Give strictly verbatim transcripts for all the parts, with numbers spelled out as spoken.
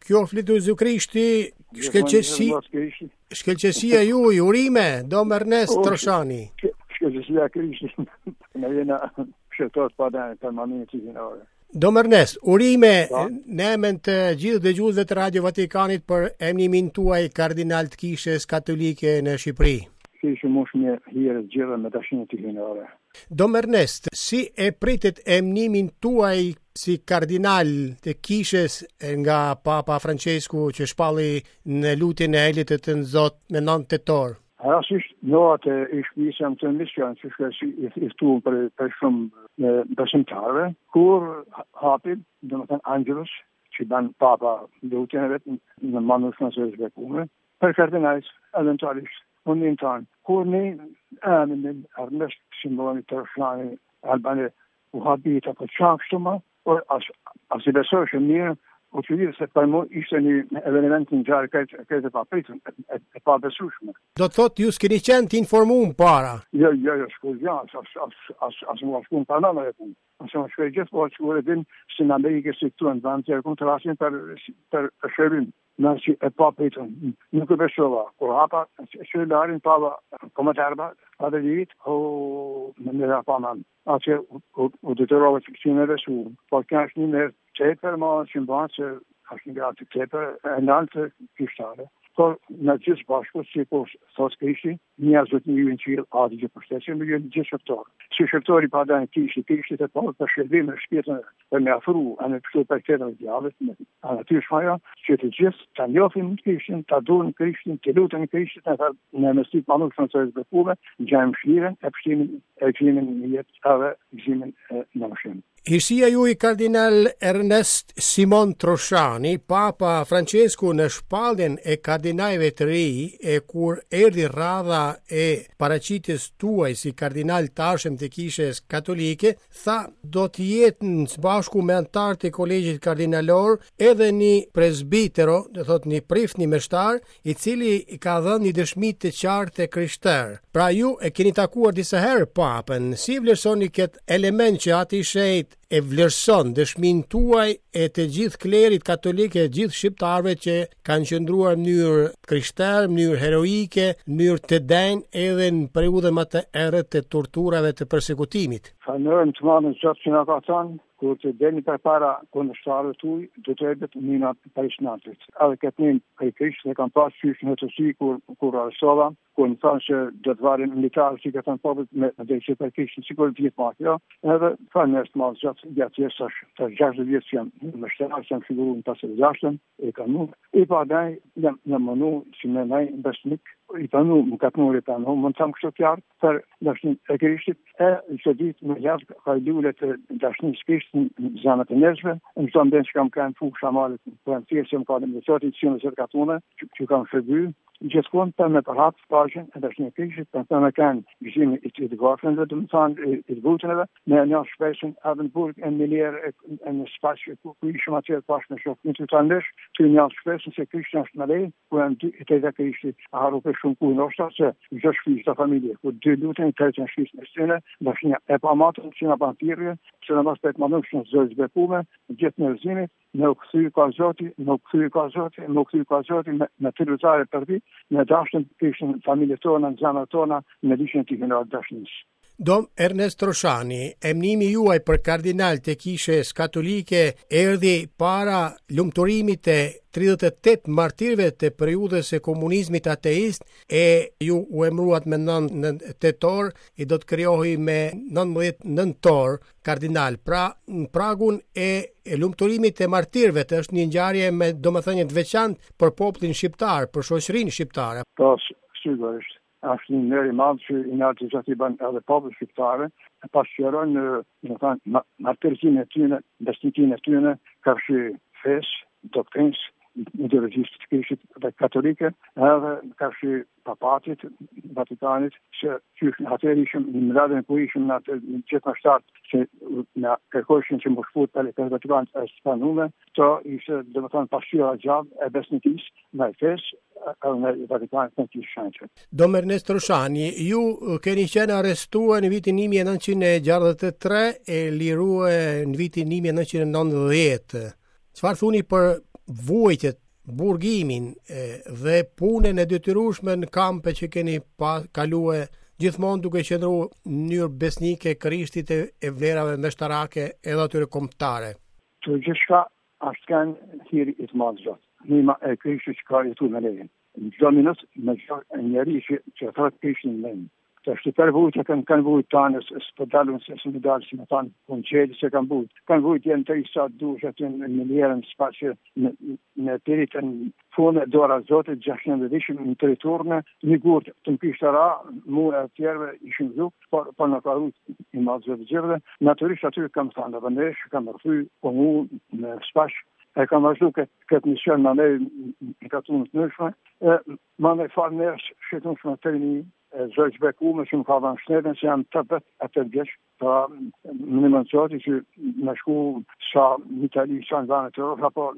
Kjo flitu Zë Krishti, shkëlqësi, shkëlqësia ju, urime, Dom Ernest Troshani. Shkëlqësia Krishti, në jena shëtot pa dhe permanenti hinore. Dom Ernest, urime në emën të gjithë dëgjuesve të Radio Vatikanit për emnimin tuaj kardinal të Kishës Katolike në Shqipëri. Kishë mosh me hire gjithë me dashinë të hinore. Dom Ernest, si e pritet emnimin tuaj si kardinal të Kishës nga Papa Francesku që shpalli në lutjen e Elit të Zot në nëntë tetor? Rasisht, noat e ishpisëm të mision që shkësi i ftu për, për shumë besimtarve, kur hapit, dhe më thënë Angelus, që ban Papa lutjen e vetë në manush në së zbekume, për kardinajs, eventualisht, unë një tanë, kur një amin në Ernest Simoni Troshani Albane u habita për qakë shtuma, or as, as i besoj që mirë, u që gjithë se për mu ishte një eveniment në gjarë këtë, këtë e papritën, e, e, e pa besushme. Do të thotë, ju s'keni qenë të informuar para? Jo, jo, jo, shkull janë, as, as, as, as më shkull për nëna e punë. Asë më shkull gjithë, po që u edhin si në Amerike si këtu në vend tjerë, këmë të rasin për, për shërim. Në që e papritën, nuk e besova. Kur hapa, shërilarin, pava, komentarba, pa dhe ditë, o, në në dhe pa manë. A që u detyrova që që në besu. Po kënë është një nërë qeper, ma që më banë që është një gratë qeper, e nalë të kishtare. Por në gjithë bashku, si po thos Krishti, njerëzët një ju në qilë adi që përshtetësin, me ju në gjithë shëptorë. Si shëptori pa da në kishti, kishti të parë për shërbim në shpjetën për me afru, a në pështu për këtë në djavët, a në ty shfaja, që të gjithë të njofim në Krishtin, të adurën Krishtin, të lutën në Krishtin, në mëstit manush në të zbëpuve, gjajmë shliren, e pështimin e gjimin në jetë edhe gjimin në mëshimë. Ishia ju i kardinal Ernest Simon Troshani, Papa Francesku në shpalljen e kardinajve të ri e kur erdhi radha e paraqitjes tuaj si kardinal tashëm të Kishës Katolike, tha do të jetë në së bashku me antarët e kolegjit kardinalor edhe një presbitero, do thot një prift, një meshtar, i cili ka dhënë një dëshmi të qartë të krishterë. Pra ju e keni takuar disa herë papën, si vlerësoni këtë element që ati shejt e vlerëson dëshmin tuaj e të gjithë klerit katolike, e gjithë shqiptarve që kanë qëndruar në mënyrë krishterë, në mënyrë heroike, në mënyrë të denjë edhe në periudhën më të errët të torturave të përsekutimit. Falenderojmë të madhen Zot që na ka thënë, kur të deni për para kundërshtarëve tuaj, do të ebet mina për isnatit. Edhe këtë një për Krishtë dhe kam pas qysh në të si kur, kur arestova, kur në thanë që do të varin militarë që ka thënë popët me dhe që për Krishtë, si kur të gjithë mafja, edhe fa nërës të madhë gjatë gjatë jesë të gjashtë vjetë që jam më shtenarë, që jam figuru në pasër gjashtën, e ka nuk, i pa daj, jam, jam mënu që me nej besnik, i panu, më ka të nërë i panu, më në tamë kështë të kjarë për dashnin e Krishtit, e që ditë më jashtë ka i lule të dashnin së Krishtin në zanët e njerëzve, në zonë dhe që kam kanë fukë shamalit, për në tjerë që më ka dhe më dhe sotit që në zërë katune, që, që kam shërby, gjithkon për me përhatë pashën e dashnin e Krishtit, për të me kanë gjimin i të gafënve, dhe më thanë i të vultëneve, me një shpesën edhe në burg e në miljerë e në spasë ku ishëm atjerë pashë me shokë. Në të të ndesh, të një shpesën se Krishtin është me lej, ku e në të të Krishtit a haru për shumë ku në oshta, se gjë shkujtë të familje, ku dy lutën, të të në shkujtë në stëne, dashnia e pa matën, që në pantirje, që në mas për të manush në zërë zbekume, gjithë në rëzimit, në u këthy ka zoti, në u këthy ka zoti, në u këthy ka zoti, me të lutare për ti, në dashtën Krishtin familje tona, në zanët tona, në lishën të kënë dashnis. Dom Ernest Troshani, emnimi juaj për kardinal të Kishës Katolike erdhi para lumturimit e tridhjetë e tetë martirëve të periudhës së komunizmit ateist e ju u emruat me nëntë tetor i do të krijohej me nëntëmbëdhjetë nëntor kardinal. Pra në pragun e, e lumturimit të martirëve të është një ngjarje me domethënie të veçantë për popullin shqiptar, për shoqërinë shqiptare. Po, sigurisht. Është një nërë i madhë që i nërë të gjithë i banë edhe popullë shqiptare, e pasqyron në, në thanë, martërësin e tyne, besnikin e tyne, kërshë fesë, doktrinës, ideologjisë të Krishtit dhe katolike, edhe kërshë papatit, Vatikanit, që qysh atër ishëm në mëradën ku ishëm në atë gjithë në shtatë, që në kërkoshin që më shput për e Vatikanit e spanume, to ishte dhe më thonë pasqyra gjavë e besnikis në e fesë, në Vatikanit në kishë shanqët. Dom Ernest Troshani, ju keni qenë arrestuar në vitin një mijë e nëntëqind e gjashtëdhjetë e tre e lirue në vitin një mijë e nëntëqind e nëntëdhjetë. Çfarë thuni për vuajtjet, burgimin e, dhe punën e detyrueshme në kampe që keni pa kalue, gjithmonë duke qëndruar në mënyrë besnike Krishtit e, e vlerave mestarake edhe atyre kombëtare. Të gjithçka është kanë hiri i të madh Zot. Nima e Krishtit që ka jetu në lejen. Në çdo minutë me çdo njeri që që thot Krishtin në lejen. Të shtypër vujtë kanë kanë vujtë tanës, s'po dalën se s'më dalë si më tanë, unë qëllë që kanë vujtë. Kanë vujtë jenë të i sa dush aty në mënyrën spaqë në, në peritën funë dora Zotit, gjashtë dhe dishim në teritornë, një gurë të më kishtë ra, mu e tjerve ishim zhukë, por, por në ka rujtë i madhë Zotit gjithë, naturisht aty kam thënë, dhe nëresh, kam rëthy, po mu në spaqë, e kam vazhdu këtë, këtë mision në ne në katunët nëshme, e ma me farë nërës shqetunë shme të rini, Zërë që bekume që më ka dhe në shnetën që jam të bet e të vjesh, pra më në mënëzoti që me shku sa në Itali, sa në vanë të rrë, apo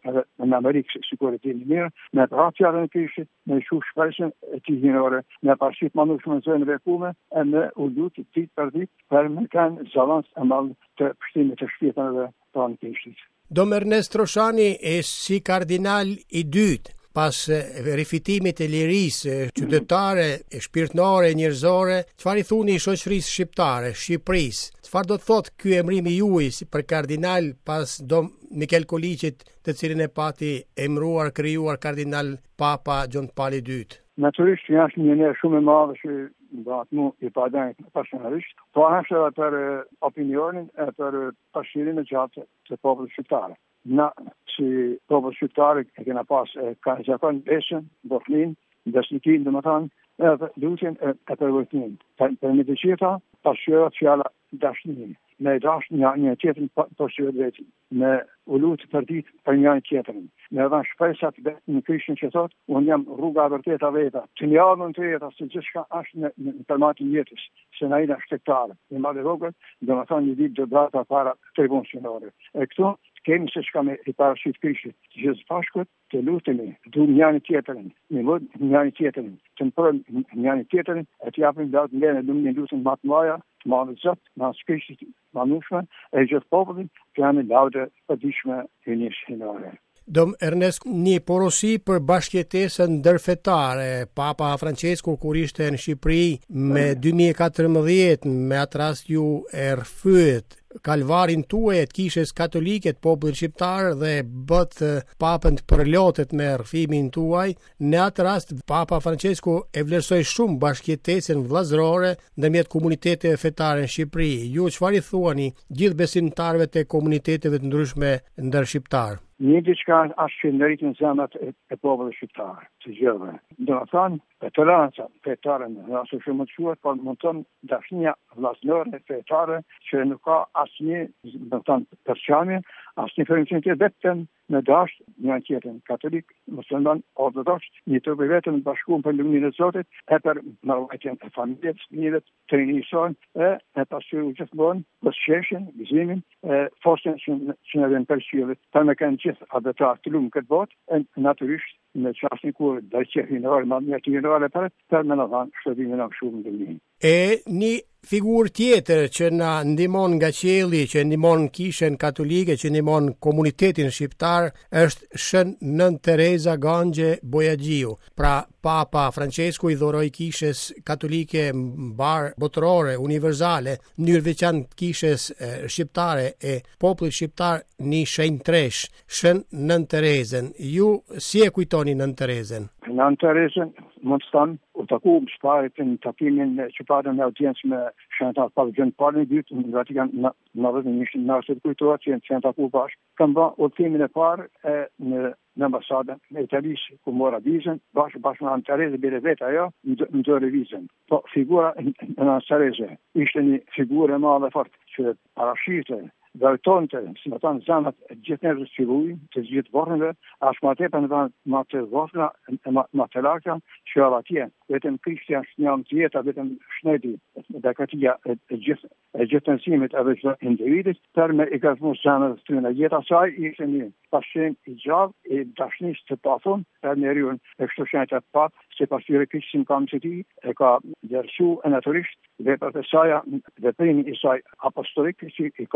në Amerikë, si kore ti një mirë, me të ratë fjallën e Krishtit, me shu shpresën e ti hinore, me parësit ma nuk shme zërë në bekume, e me u lutë dit për dit, për me kanë zalans e malë të pështimit të shpjetën dhe pra në Krishtit. Dom Ernest Troshani e si kardinal i dytë, pas rifitimit e lirisë qytetare, e shpirtnore, njerëzore, çfarë i thuni shoqërisë shqiptare, Shqipërisë? Çfarë do të thotë ky emrimi juaj si për kardinal pas Dom Mikel Koliqit, të cilin e pati emëruar, krijuar kardinal Papa Gjon Pali i dytë? Naturisht që është një njerë shumë e madhe që bëhat mu i padenjë personalisht, po është edhe për opinionin e për pashirin e gjatë të popullit shqiptare. Na, si popull shqiptare, e kena pas e ka zakon besën, botnin, besnikin, dhe më thanë, edhe lutjen e, e përvojtnin. Për, për me të qita, pasqyrat fjalla dashnin. Me dash një, një tjetën pasqyrat vetin. Me u lutë për ditë për një tjetërin. Me edhe shpresat në Krishtin që thot, unë jam rruga vërteta veta. Që një adhën të jeta, se gjithë shka është në, në, në përmatin jetës, se në ina shtektarë. Në madhe rogët, dhe më thanë një ditë dhe drata para tribun shqinore. E këtu, kemi se shka me i parashit Krishtit, gjithë pashkët, të lutemi, du njani tjetërin, një vëd njani tjetërin, të më përën njani tjetërin, e të japim datë në lene, du një lutën matë maja, të madhe zëtë, në asë Krishtit manushme, e gjithë popullin, të janë laude përdishme të një shqinore. Dom Ernest, një porosi për bashkëjetesën ndërfetare. Papa Francesku kur ishte në Shqipëri me dy mijë e katërmbëdhjetë, me atë rast ju e rrëfyet kalvarin tuaj të kishës katolike të popullit shqiptar dhe bët papën të përlotet me rrëfimin tuaj. Në atë rast Papa Francesku e vlerësoi shumë bashkëjetesën vëllazërore ndërmjet komuniteteve fetare në Shqipëri. Ju çfarë i thuani gjithë besimtarëve të komuniteteve të ndryshme ndërshqiptar? Një diçka është që ndëritin zemrat e, e popullit shqiptar, të gjithëve. Do të thonë, toleranca fetare në rasë shumë të shuar, por më tonë dashnia vllazërore fetare që nuk ka asnjë, do të thonë, përçarje, asnjë fericitet vetëm në dasht një tjetër katolik, musliman, ortodoks, një të vetëm bashkuar për luminë e Zotit, e për marrëveshjen e familjes, fëmijëve, të rinjëson, e e pasur gjithmonë për sheshin, gëzimin, e forcën që që në vjen përshirë, për me kanë gjithë abetar të lumë këtë botë, e natyrisht në qasën kur dërqe hinore, ma një të hinore për, për me në dhanë shëtimin në shumë dhe një. E një figurë tjetër që na ndihmon nga qielli, që ndihmon kishën katolike, që ndihmon komunitetin shqiptar, është Shën Nën Tereza Ganxhe Bojaxhiu. Pra Papa Francesku i dhuroi kishës katolike mbar botërore, universale, në mënyrë veçantë kishës e, shqiptare e popullit shqiptar një shenjë tresh, Shën Nën Terezën. Ju si e kujtoni Nën Terezën? Nën Terezën mund të thonë, u taku më shparit në takimin që patën në audiencë me Shëntar Papa Gjon Pali i dytë në Vatikan në nëntëdhjetë njëzet në të kujtohet që janë taku bashkë. Kam bë udhëtimin e parë e në në ambasadën e Italisë ku mora vizën, bashkë bashkë me Nën Terezë bile vetë ajo në dorë vizën. Po figura e Nën Terezë ishte një figurë e madhe fort që parashite dërtonte, si më tanë, zanat e gjithë njerëzve që luajnë, të gjithë vornëve, ashtë ma tepër në tanë ma të vorna, ma të larta, që edhe atje, vetëm Krishti është një të jeta, vetëm shneti dhe këtia e, e gjithë e gjithë nësimit edhe që individit, për me i gazmu zanat të në jeta saj, ishte një pashen i gjavë, i dashnis të pafun, për me rjun e kështu shenjët e papë, se pasire Krishti në kam që ti, e ka dërsu e naturisht, dhe për të saja, dhe primi i saj apostolik, që i ka thëru,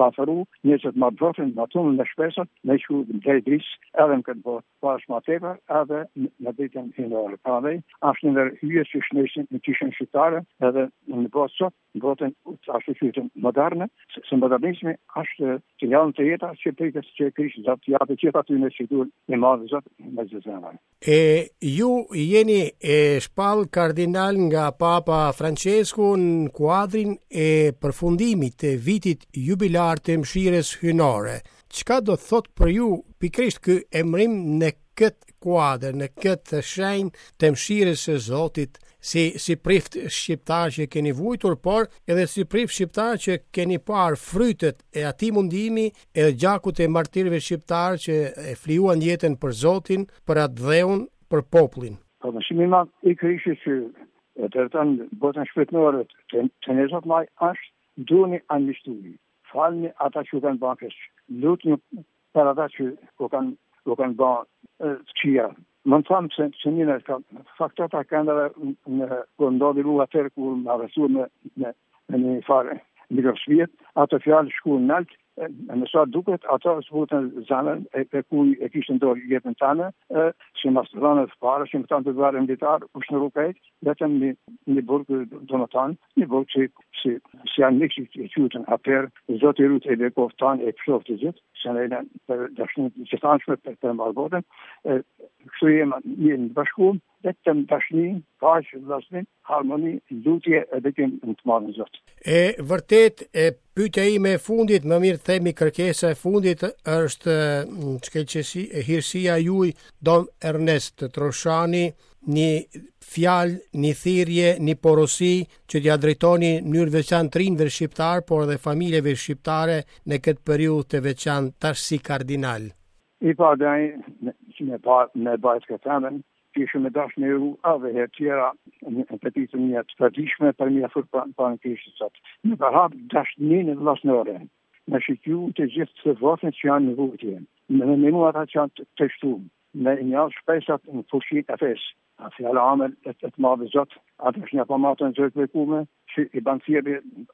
njerëzit ma brofin, ma tunën me shpesat, me që drejtëris, edhe në këtë botë, pas ma tepër, edhe në ditën hynore. Prandaj, është një hyje që shneshin në kishën shqiptare, edhe në botë sot, në botën ashtu qytetën moderne, se modernizmi është që janë të jeta që pritës që Krishti zot të japë gjithë aty në shitur në madhë zot me zëzënave. E ju jeni e shpall kardinal nga Papa Francesku në kuadrin e përfundimit të vitit jubilar të mshires hynore. Çka do thot për ju pikrisht ky emrim në këtë kuadër, në këtë shenjë të mshires së Zotit, si si prift shqiptar që keni vujtur, por edhe si prift shqiptar që keni parë frytet e atij mundimi e gjakut e martirëve shqiptar që e fliuan jetën për Zotin, për atë dheun, për popullin. Po mëshimi i madh i Krishtit që e tërton botën shpirtërore të të nezot maj është duni amnistui. Falni ata që kanë bërë keq. Lutni për ata që u kanë u kanë bërë të këqija. Më në thamë që, që njëne faktot a kanë edhe në kërë ndodhi lu atër kur më arrestu me, me, me një farë mikroshvijet, ato fjallë shku në nalt, në sa duket, ato zbutën zanën e, e kuj e kishtë ndorë jetën tane, e, që mas të dhanë të parë, që më tanë të dvarë militarë, kush në rukajt, vetëm një, një burgë do në tanë, një burgë që si, si janë një që e qytën atër, zotë i rrutë e bekov tanë e pëshov të gjithë, që në e për dashnë që tanëshme për, për marbotën, e, kështu jemë një në bashkumë, vetëm dashni, paqë, vllazërim, harmoni, lutje edhe kemë në të marrë në Zot. E vërtet, e pyetja ime e fundit, më mirë themi kërkesa e fundit, është shkëlqësi e hirësia juaj Dom Ernest Troshani, një fjalë, një thirrje, një porosi që t'ia drejtoni në mënyrë veçantë rinjve shqiptar, por edhe familjeve shqiptare në këtë periudhë të veçantë tash si kardinal. I pa daj, që me pa me bajt këtë temën, kishë me dash me ru ave her tjera në petitën një të përdishme për mja furt për në kishë sot. Në përhap dash një në vlasnore, në shikju të gjithë të votën që janë në vutje, në menu ata që janë të shtumë, në një shpesat në fushin e fesë, a fjallë amel e të të madhe zotë, atë është një pamatën zërë të kume, që i banë thjeri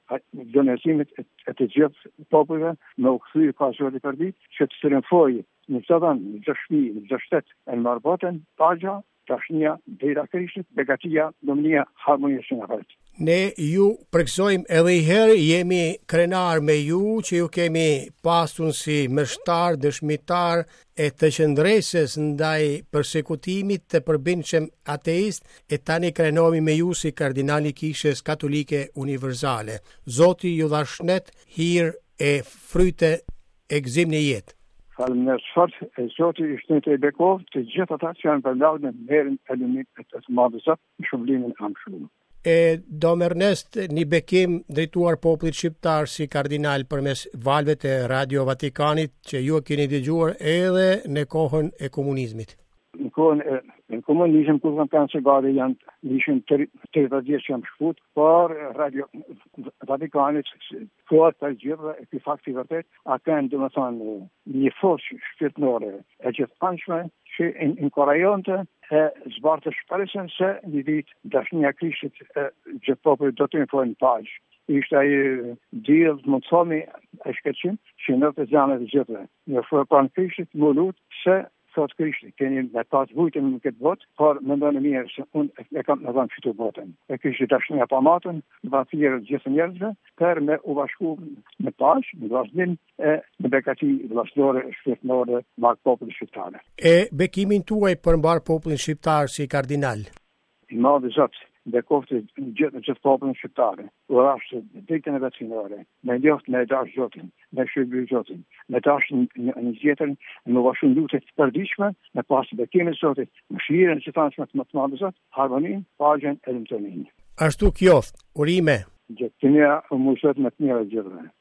dënësimit e të gjithë popujve, me u këthy ka zërë i përdi, që të sërënfojë në të dhanë, në të shmi, në të shtetë, e në marbotën, pagja, tashnia, dhejra Krishtit, begatia, domnia, harmonia që në fërët. Ne ju përgëzojmë edhe i herë, jemi krenar me ju që ju kemi pasur si mështar, dëshmitar e të qëndresës ndaj përsekutimit të përbindshëm ateist, e tani krenohemi me ju si kardinali Kishës Katolike Universale. Zoti ju dha shëndet, hir e fryte e gëzim në jetë. Falem në sfort e Zoti i shëndet e bekov të gjithë ata që janë përlaud në merën e lumit e të madhe Zot në shëmblimin e amshullë. E Dom Ernest, një bekim drejtuar popullit shqiptar si kardinal përmes valve të Radio Vatikanit që ju e keni dëgjuar edhe në kohën e komunizmit. Në kohën e në komunizëm kur kanë kanë segare janë ishin tridhjetë vjeç që janë shkut, por Radio Vatikanit kohët për gjithë e ky fakti vërtet a kanë domethënë një forcë shpirtërore e gjithanshme që inkurajonte e zbartë shpresën se një ditë dashnia e Krishtit gjithë popullit do të jenë në paqë. Ishte ai diell, më të thomi, e shkëlqim që në të zanë të gjithëve. Në fërpan Krishtit më lut se thot Krishti, keni me pas vujtën në këtë botë, por më ndonë mirë se unë e kam në dhanë këtu botën. E Krishti dashnia pa matën, va thirrë gjithë njerëzve, për me u bashku në paqë, në vazhdim e në bekati vllazërore shpirtërore me popullin shqiptar. E bekimin tuaj për mbar popullin shqiptar si kardinal. I madh Zot, bekoftë gjithë gjithë popullin shqiptar. Urashë ditën e vetësinore, me ljoft me dash Zotin, me shërby Zotin, me dash një një tjetër, me vashun lutje të përditshme, me pas bekimin e Zotit, mëshirën që tanshme të më të madhe Zot, harmoninë, paqen e lumturinë. Ashtu qoftë, urime. Gjithë të mira, u mëshirë me të mira gjithëve.